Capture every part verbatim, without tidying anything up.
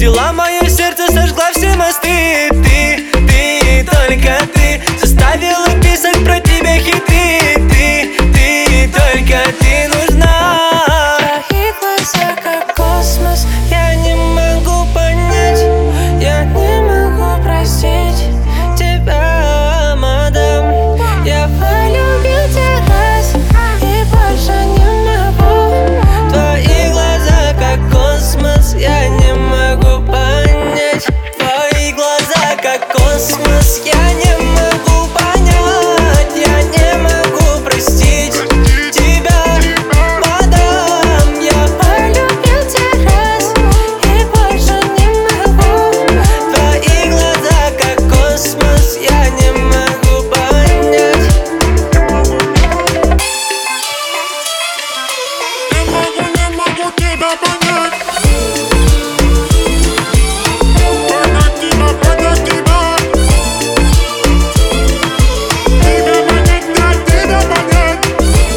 Взяла мое сердце, сожгла все мосты. Ты, ты, только ты заставила писать про тебя хиты. Ты, ты, только ты нужна. Твои глаза как космос, я не могу понять, я не могу простить тебя, мадам. Я полюбил тебя раз и больше не могу. Твои глаза как космос, я не могу понять. Твои глаза как космос, я не могу понять, я не могу простить тебя, мадам. Я полюбил тебя раз и больше не могу. Твои глаза как космос, я не могу понять. Не могу, не могу тебя понять. Понять тебя, понять тебя. Тебя понять, да, тебя понять.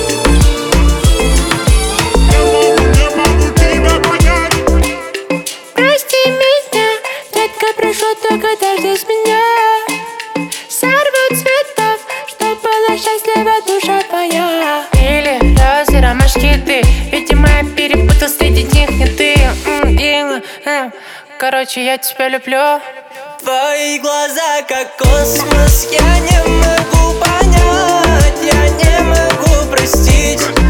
Не могу, не могу тебя понять. Прости меня, детка, прошу, только дождись меня. Сорву цветов, чтоб была счастлива душа твоя. Или розы, ромашки, ты. Видимо, я перепутал, среди них не ты. М, и, э, Короче, я тебя люблю. Твои глаза как космос, я не могу понять, я не могу простить